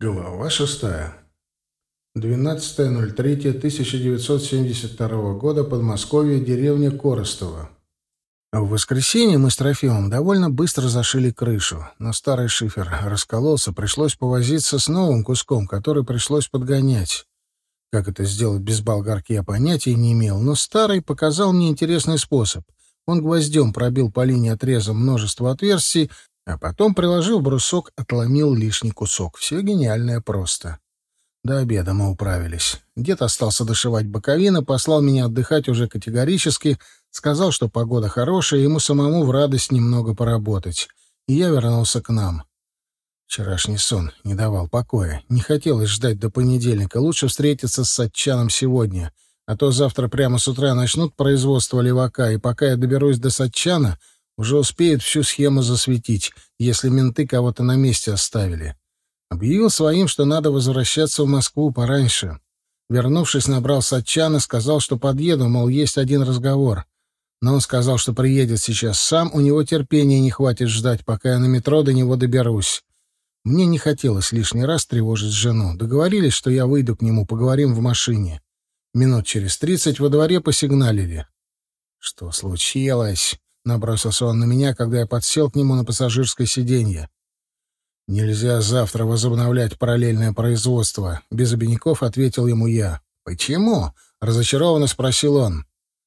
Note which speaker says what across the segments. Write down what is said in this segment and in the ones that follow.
Speaker 1: Глава 6. 12.03.1972 года. Подмосковье. Деревня Коростова. В воскресенье мы с Трофимом довольно быстро зашили крышу, но старый шифер раскололся, пришлось повозиться с новым куском, который пришлось подгонять. Как это сделать без болгарки, я понятия не имел, но старый показал мне интересный способ. Он гвоздем пробил по линии отрезом множество отверстий, а потом, приложив брусок, отломил лишний кусок. Все гениальное просто. До обеда мы управились. Дед остался дошивать боковины, послал меня отдыхать уже категорически, сказал, что погода хорошая, ему самому в радость немного поработать. И я вернулся к нам. Вчерашний сон не давал покоя. Не хотелось ждать до понедельника. Лучше встретиться с Сатчаном сегодня. А то завтра прямо с утра начнут производство левака, и пока я доберусь до Сатчана, уже успеют всю схему засветить, если менты кого-то на месте оставили. Объявил своим, что надо возвращаться в Москву пораньше. Вернувшись, набрал Сатчана, сказал, что подъеду, мол, есть один разговор. Но он сказал, что приедет сейчас сам, у него терпения не хватит ждать, пока я на метро до него доберусь. Мне не хотелось лишний раз тревожить жену. Договорились, что я выйду к нему, поговорим в машине. Минут через 30 во дворе посигналили. «Что случилось?» — набросился он на меня, когда я подсел к нему на пассажирское сиденье. «Нельзя завтра возобновлять параллельное производство», — без обиняков ответил ему я. «Почему?» — разочарованно спросил он.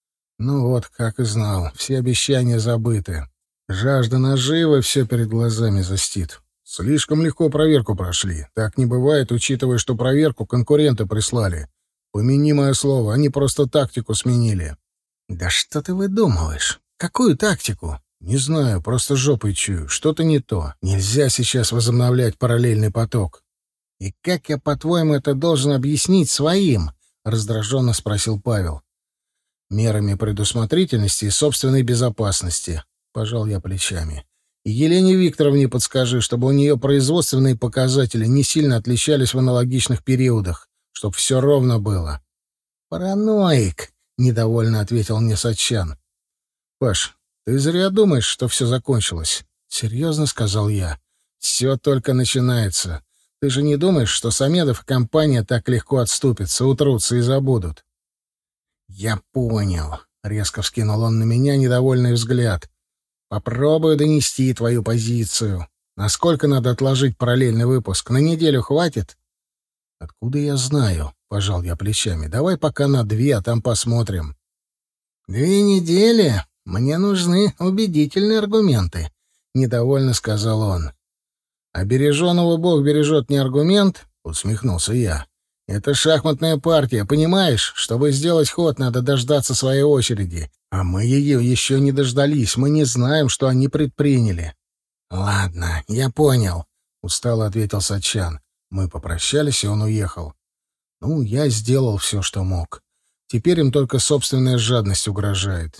Speaker 1: «Ну вот, как и знал, все обещания забыты. Жажда наживы все перед глазами застит. Слишком легко проверку прошли. Так не бывает, учитывая, что проверку конкуренты прислали. Помяни мое слово, они просто тактику сменили». «Да что ты выдумываешь? Какую тактику?» «Не знаю, просто жопой чую. Что-то не то. Нельзя сейчас возобновлять параллельный поток». «И как я, по-твоему, это должен объяснить своим?» — раздраженно спросил Павел. «Мерами предусмотрительности и собственной безопасности», — пожал я плечами. «И Елене Викторовне подскажи, чтобы у нее производственные показатели не сильно отличались в аналогичных периодах, чтобы все ровно было». «Параноик», — недовольно ответил мне Сатчан. «Паш, ты зря думаешь, что все закончилось», — серьезно сказал я. «Все только начинается. Ты же не думаешь, что Самедов и компания так легко отступятся, утрутся и забудут?» «Я понял», — резко вскинул он на меня недовольный взгляд. «Попробую донести твою позицию. Насколько надо отложить параллельный выпуск? На неделю хватит?» «Откуда я знаю?» — пожал я плечами. «Давай пока на 2, а там посмотрим». 2 недели? Мне нужны убедительные аргументы», — недовольно сказал он. «А береженого Бог бережет не аргумент?» — усмехнулся я. «Это шахматная партия, понимаешь? Чтобы сделать ход, надо дождаться своей очереди. А мы ее еще не дождались, мы не знаем, что они предприняли». «Ладно, я понял», — устало ответил Сатчан. Мы попрощались, и он уехал. Ну, я сделал все, что мог. Теперь им только собственная жадность угрожает.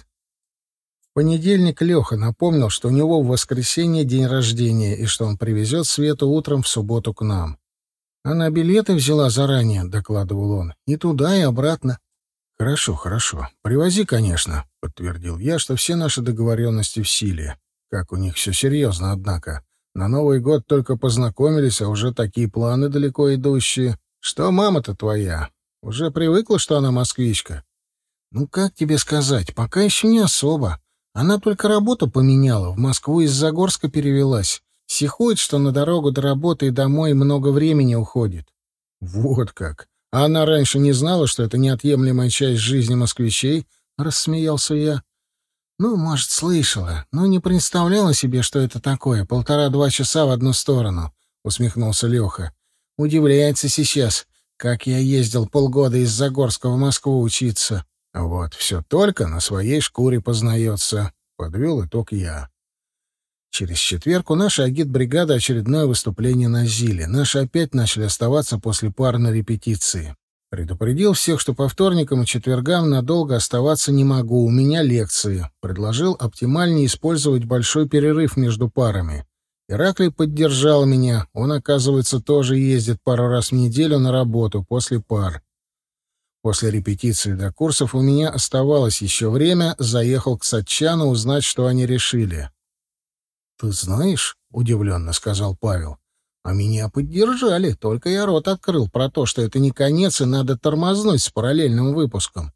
Speaker 1: В понедельник Леха напомнил, что у него в воскресенье день рождения, и что он привезет Свету утром в субботу к нам. «Она билеты взяла заранее», — докладывал он, — «и туда, и обратно». «Хорошо, хорошо. Привози, конечно», — подтвердил я, что все наши договоренности в силе. Как у них все серьезно, однако. На Новый год только познакомились, а уже такие планы далеко идущие. Что мама-то твоя? Уже привыкла, что она москвичка?» «Ну, как тебе сказать, пока еще не особо. Она только работу поменяла, в Москву из Загорска перевелась. Психует, что на дорогу до работы и домой много времени уходит». «Вот как! А она раньше не знала, что это неотъемлемая часть жизни москвичей?» — рассмеялся я. «Ну, может, слышала, но не представляла себе, что это такое. 1,5-2 часа в одну сторону», — усмехнулся Леха. «Удивляется сейчас, как я ездил полгода из Загорска в Москву учиться». «Вот, все только на своей шкуре познается», — подвел итог я. Через четверг у нашей агитбригады очередное выступление на ЗИЛе. Наши опять начали оставаться после пар на репетиции. Предупредил всех, что по вторникам и четвергам надолго оставаться не могу, у меня лекции. Предложил оптимальнее использовать большой перерыв между парами. Ираклий поддержал меня. Он, оказывается, тоже ездит пару раз в неделю на работу после пар. После репетиции до курсов у меня оставалось еще время, заехал к Сатчану узнать, что они решили. «Ты знаешь, — удивленно сказал Павел, — А меня поддержали, только я рот открыл про то, что это не конец и надо тормознуть с параллельным выпуском.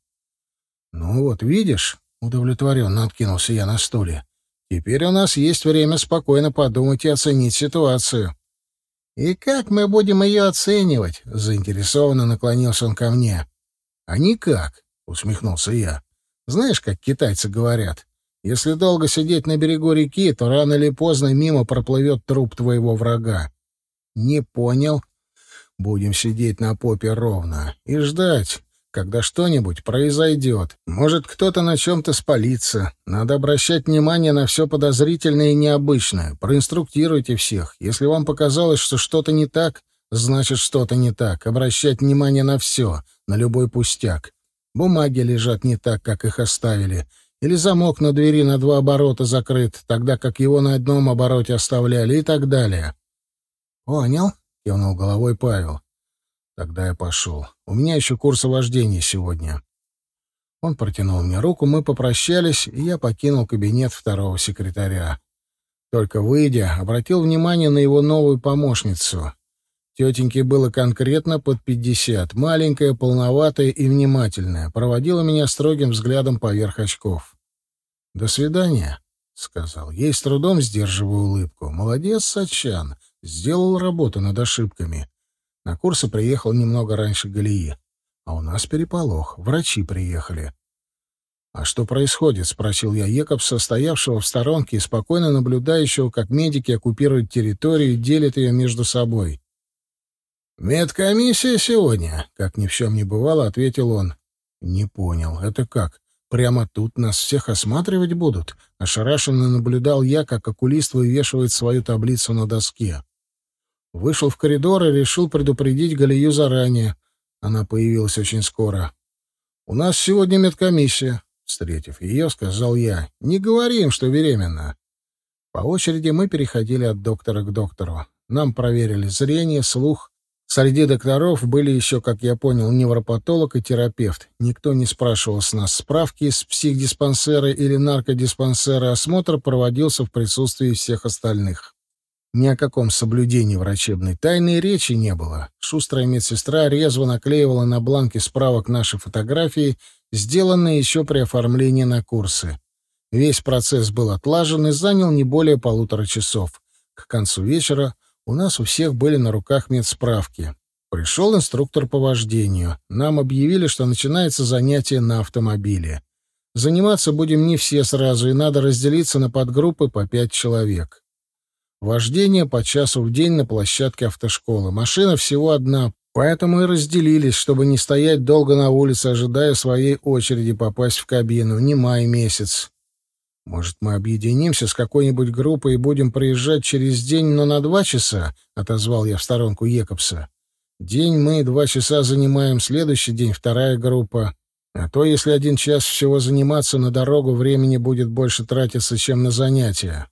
Speaker 1: «Ну вот, видишь», — удовлетворенно откинулся я на стуле, «теперь у нас есть время спокойно подумать и оценить ситуацию». «И как мы будем ее оценивать?» — заинтересованно наклонился он ко мне. «А никак», — усмехнулся я. «Знаешь, как китайцы говорят, если долго сидеть на берегу реки, то рано или поздно мимо проплывет труп твоего врага». «Не понял». «Будем сидеть на попе ровно и ждать, когда что-нибудь произойдет. Может, кто-то на чем-то спалится. Надо обращать внимание на все подозрительное и необычное. Проинструктируйте всех. Если вам показалось, что что-то не так, значит, что-то не так. Обращать внимание на все, на любой пустяк. Бумаги лежат не так, как их оставили. Или замок на двери на 2 оборота закрыт, тогда как его на одном обороте оставляли, и так далее». «Понял», — кивнул головой Павел. «Тогда я пошел. У меня еще курс вождения сегодня». Он протянул мне руку, мы попрощались, и я покинул кабинет второго секретаря. Только выйдя, обратил внимание на его новую помощницу. Тетеньке было конкретно под 50, маленькая, полноватая и внимательная, проводила меня строгим взглядом поверх очков. «До свидания», — сказал. Ей с трудом сдерживаю улыбку. «Молодец, Сачан, сделал работу над ошибками». На курсы приехал немного раньше Галии. А у нас переполох. Врачи приехали. «А что происходит?» — спросил я Екобса, стоявшего в сторонке и спокойно наблюдающего, как медики оккупируют территорию и делят ее между собой. «Медкомиссия сегодня», — как ни в чем не бывало, ответил он. «Не понял. Это как? Прямо тут нас всех осматривать будут?» Ошарашенно наблюдал я, как окулист вывешивает свою таблицу на доске. Вышел в коридор и решил предупредить Галию заранее. Она появилась очень скоро. «У нас сегодня медкомиссия», — встретив ее, сказал я. «Не говори им, что беременна». По очереди мы переходили от доктора к доктору. Нам проверили зрение, слух. Среди докторов были еще, как я понял, невропатолог и терапевт. Никто не спрашивал с нас справки из психдиспансера или наркодиспансера. Осмотр проводился в присутствии всех остальных. Ни о каком соблюдении врачебной тайны речи не было. Шустрая медсестра резво наклеивала на бланки справок наши фотографии, сделанные еще при оформлении на курсы. Весь процесс был отлажен и занял не более 1,5 часов. К концу вечера у нас у всех были на руках медсправки. Пришел инструктор по вождению. Нам объявили, что начинается занятие на автомобиле. Заниматься будем не все сразу, и надо разделиться на подгруппы по 5 человек. Вождение по часу в день на площадке автошколы. Машина всего одна, поэтому и разделились, чтобы не стоять долго на улице, ожидая своей очереди попасть в кабину. Не май месяц. «Может, мы объединимся с какой-нибудь группой и будем приезжать через день, но на 2 часа?» — отозвал я в сторонку Екобса. «День мы 2 часа занимаем, следующий день вторая группа. А то, если 1 час всего заниматься на дорогу, времени будет больше тратиться, чем на занятия».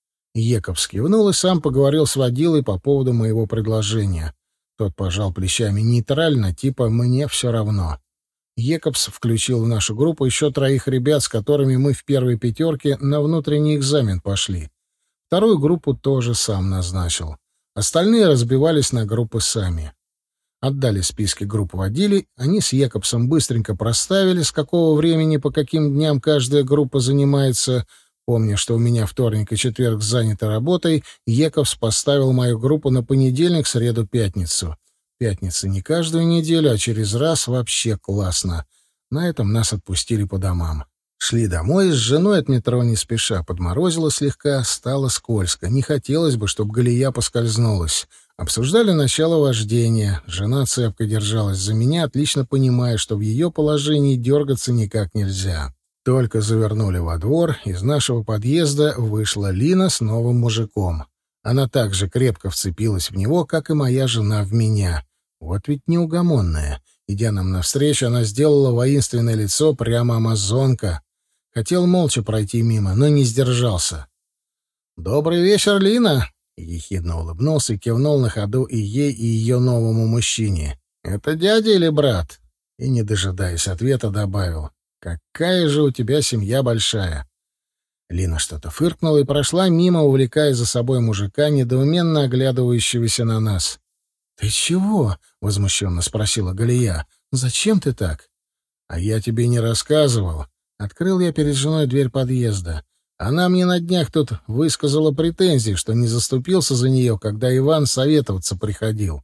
Speaker 1: Екобс кивнул и сам поговорил с водилой по поводу моего предложения. Тот пожал плечами нейтрально, типа «мне все равно». Екобс включил в нашу группу еще 3 ребят, с которыми мы в первой 5 на внутренний экзамен пошли. Вторую группу тоже сам назначил. Остальные разбивались на группы сами. Отдали списки групп водилей, они с Екобсом быстренько проставили, с какого времени по каким дням каждая группа занимается. Помня, что у меня вторник и четверг заняты работой, Екобс поставил мою группу на понедельник, среду, пятницу. Пятница не каждую неделю, а через раз вообще классно. На этом нас отпустили по домам. Шли домой с женой от метро не спеша. Подморозило слегка, стало скользко. Не хотелось бы, чтобы Галия поскользнулась. Обсуждали начало вождения. Жена цепко держалась за меня, отлично понимая, что в ее положении дергаться никак нельзя. Только завернули во двор, из нашего подъезда вышла Лина с новым мужиком. Она так же крепко вцепилась в него, как и моя жена в меня. Вот ведь неугомонная. Идя нам навстречу, она сделала воинственное лицо, прямо амазонка. Хотел молча пройти мимо, но не сдержался. «Добрый вечер, Лина!» — ехидно улыбнулся и кивнул на ходу и ей, и ее новому мужчине. «Это дядя или брат?» И, не дожидаясь ответа, добавил. «Какая же у тебя семья большая!» Лина что-то фыркнула и прошла мимо, увлекая за собой мужика, недоуменно оглядывающегося на нас. «Ты чего?» — возмущенно спросила Галия. «Зачем ты так?» «А я тебе не рассказывал». Открыл я перед женой дверь подъезда. Она мне на днях тут высказала претензии, что не заступился за нее, когда Иван советоваться приходил.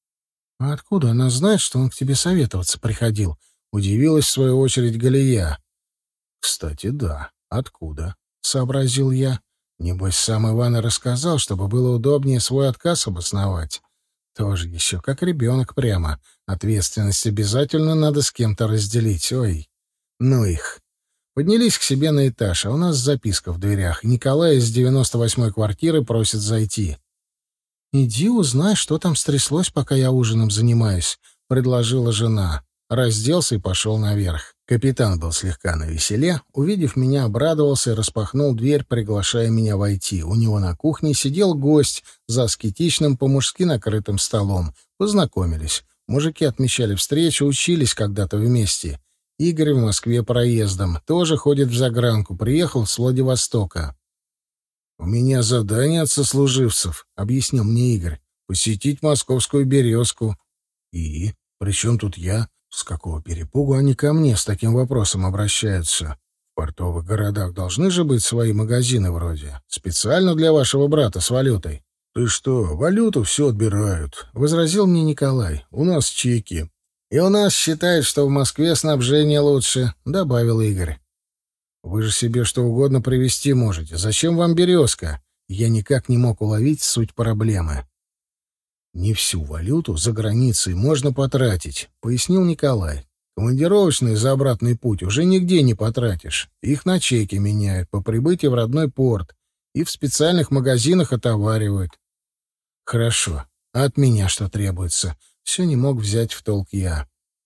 Speaker 1: «А откуда она знает, что он к тебе советоваться приходил?» — удивилась в свою очередь Галия. «Кстати, да. Откуда?» — сообразил я. «Небось, сам Иван и рассказал, чтобы было удобнее свой отказ обосновать. Тоже еще как ребенок прямо. Ответственность обязательно надо с кем-то разделить. Ой, ну их». Поднялись к себе на этаж, а у нас записка в дверях. Николай из 98-й квартиры просит зайти. «Иди узнай, что там стряслось, пока я ужином занимаюсь», — предложила жена. Разделся и пошел наверх. Капитан был слегка навеселе, увидев меня, обрадовался и распахнул дверь, приглашая меня войти. У него на кухне сидел гость за аскетичным по-мужски накрытым столом. Познакомились. Мужики отмечали встречу, учились когда-то вместе. Игорь в Москве проездом, тоже ходит в загранку, приехал с Владивостока. «У меня задание от сослуживцев», — объяснил мне Игорь, — «посетить московскую «Березку». «И? При чем тут я? С какого перепугу они ко мне с таким вопросом обращаются? В портовых городах должны же быть свои магазины вроде. Специально для вашего брата с валютой». «Ты что, валюту все отбирают», — возразил мне Николай. «У нас чеки». «И у нас считают, что в Москве снабжение лучше», — добавил Игорь. «Вы же себе что угодно привезти можете. Зачем вам «Березка»?» Я никак не мог уловить суть проблемы. «Не всю валюту за границей можно потратить», — пояснил Николай. «Командировочные за обратный путь уже нигде не потратишь. Их на чеки меняют по прибытии в родной порт и в специальных магазинах отоваривают». «Хорошо. А от меня что требуется?» Все не мог взять в толк я.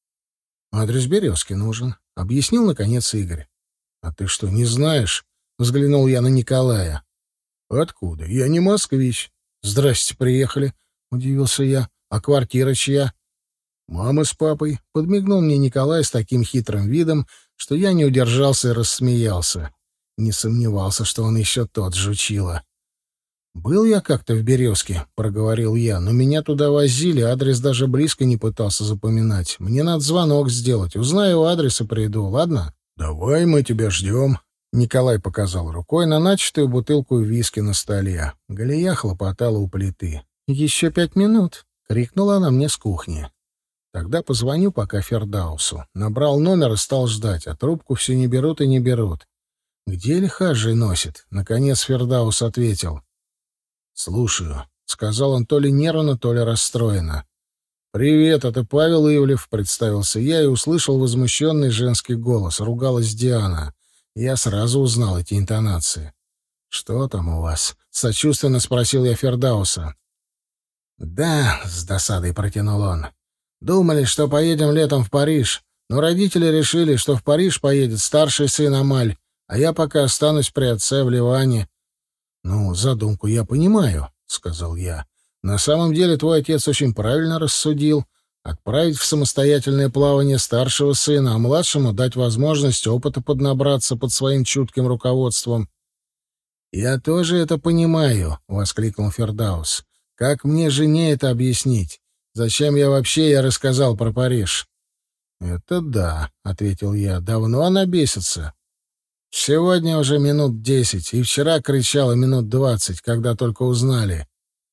Speaker 1: «Адрес «Березки» нужен», — объяснил, наконец, Игорь. «А ты что, не знаешь?» — взглянул я на Николая. «Откуда? Я не москвич». «Здрасте, приехали», — удивился я. «А квартира чья?» «Мама с папой», — подмигнул мне Николай с таким хитрым видом, что я не удержался и рассмеялся. Не сомневался, что он еще тот жучила. «Был я как-то в «Березке», — проговорил я, — «но меня туда возили, адрес даже близко не пытался запоминать. Мне надо звонок сделать. Узнаю адрес и приду, ладно?» «Давай, мы тебя ждем», — Николай показал рукой на начатую бутылку виски на столе. Галия хлопотала у плиты. «Еще 5 минут», — крикнула она мне с кухни. «Тогда позвоню пока Фердаусу». Набрал номер и стал ждать, а трубку все не берут и не берут. «Где лихажей носит?» Наконец Фердаус ответил. «Слушаю», — сказал он то ли нервно, то ли расстроенно. «Привет, это Павел Ивлев», — представился я и услышал возмущенный женский голос. Ругалась Диана. Я сразу узнал эти интонации. «Что там у вас?» — сочувственно спросил я Фердауса. «Да», — с досадой протянул он. «Думали, что поедем летом в Париж, но родители решили, что в Париж поедет старший сын Амаль, а я пока останусь при отце в Ливане». «Ну, задумку я понимаю», — сказал я. «На самом деле твой отец очень правильно рассудил. Отправить в самостоятельное плавание старшего сына, а младшему дать возможность опыта поднабраться под своим чутким руководством». «Я тоже это понимаю», — воскликнул Фердаус. «Как мне жене это объяснить? Зачем я рассказал про Париж?» «Это да», — ответил я. «Давно она бесится». «Сегодня уже минут 10, и вчера кричала минут 20, когда только узнали.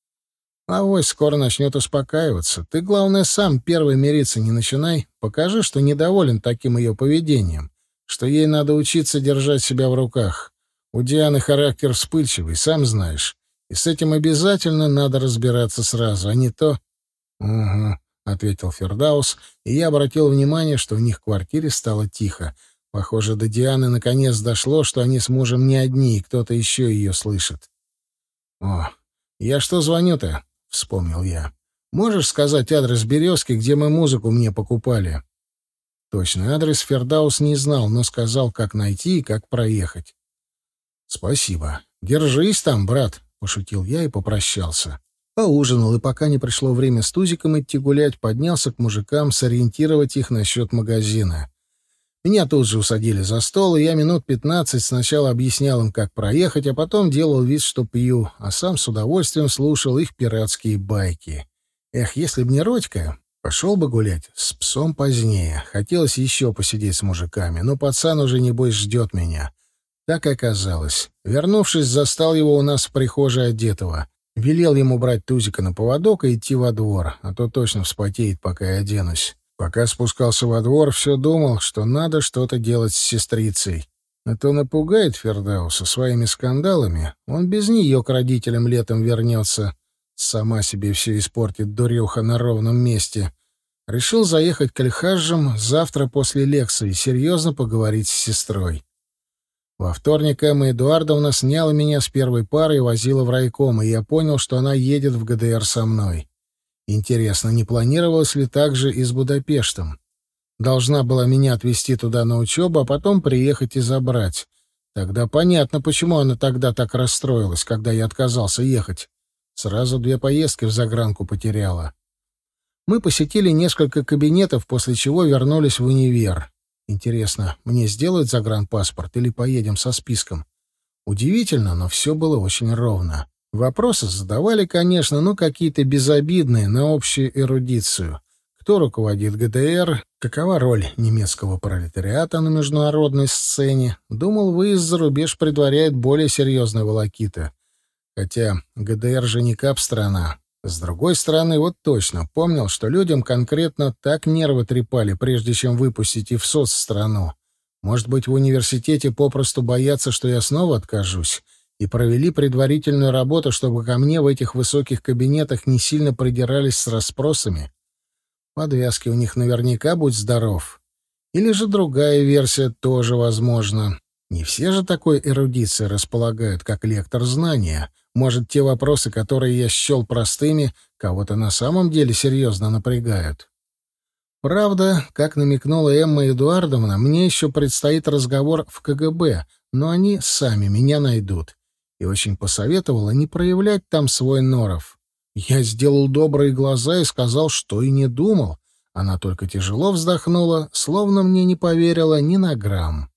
Speaker 1: Авось скоро начнет успокаиваться. Ты, главное, сам первый мириться не начинай. Покажи, что недоволен таким ее поведением, что ей надо учиться держать себя в руках. У Дианы характер вспыльчивый, сам знаешь. И с этим обязательно надо разбираться сразу, а не то...» «Угу», — ответил Фердаус, и я обратил внимание, что у них в квартире стало тихо. Похоже, до Дианы наконец дошло, что они с мужем не одни, и кто-то еще ее слышит. «О, я что звоню-то?» — вспомнил я. «Можешь сказать адрес «Березки», где мы музыку мне покупали?» Точный адрес Фердаус не знал, но сказал, как найти и как проехать. «Спасибо. Держись там, брат», — пошутил я и попрощался. Поужинал, и пока не пришло время с Тузиком идти гулять, поднялся к мужикам сориентировать их насчет магазина. Меня тут же усадили за стол, и я минут 15 сначала объяснял им, как проехать, а потом делал вид, что пью, а сам с удовольствием слушал их пиратские байки. Эх, если б не Родька, пошел бы гулять с псом позднее. Хотелось еще посидеть с мужиками, но пацан уже, небось, ждет меня. Так и оказалось. Вернувшись, застал его у нас в прихожей одетого. Велел ему брать Тузика на поводок и идти во двор, а то точно вспотеет, пока я оденусь. Пока спускался во двор, все думал, что надо что-то делать с сестрицей. А то напугает Фердауса своими скандалами. Он без нее к родителям летом вернется. Сама себе все испортит, дурюха, на ровном месте. Решил заехать к Альхаджам завтра после лекции и серьезно поговорить с сестрой. Во вторник Эмма Эдуардовна сняла меня с первой пары и возила в райком, и я понял, что она едет в ГДР со мной. Интересно, не планировалось ли так же и с Будапештом? Должна была меня отвезти туда на учебу, а потом приехать и забрать. Тогда понятно, почему она тогда так расстроилась, когда я отказался ехать. Сразу 2 поездки в загранку потеряла. Мы посетили несколько кабинетов, после чего вернулись в универ. Интересно, мне сделают загранпаспорт или поедем со списком? Удивительно, но все было очень ровно. Вопросы задавали, конечно, но какие-то безобидные, на общую эрудицию. Кто руководит ГДР? Какова роль немецкого пролетариата на международной сцене? Думал, выезд за рубеж предваряет более серьезную волокита. Хотя ГДР же не кап-страна. С другой стороны, вот точно помнил, что людям конкретно так нервы трепали, прежде чем выпустить и в соцстрanu. Может быть, в университете попросту боятся, что я снова откажусь, и провели предварительную работу, чтобы ко мне в этих высоких кабинетах не сильно придирались с расспросами. Подвязки у них наверняка, будь здоров. Или же другая версия тоже возможна. Не все же такой эрудицией располагают, как лектор знания. Может, те вопросы, которые я счел простыми, кого-то на самом деле серьезно напрягают. Правда, как намекнула Эмма Эдуардовна, мне еще предстоит разговор в КГБ, но они сами меня найдут. И очень посоветовала не проявлять там свой норов. Я сделал добрые глаза и сказал, что и не думал. Она только тяжело вздохнула, словно мне не поверила ни на грамм.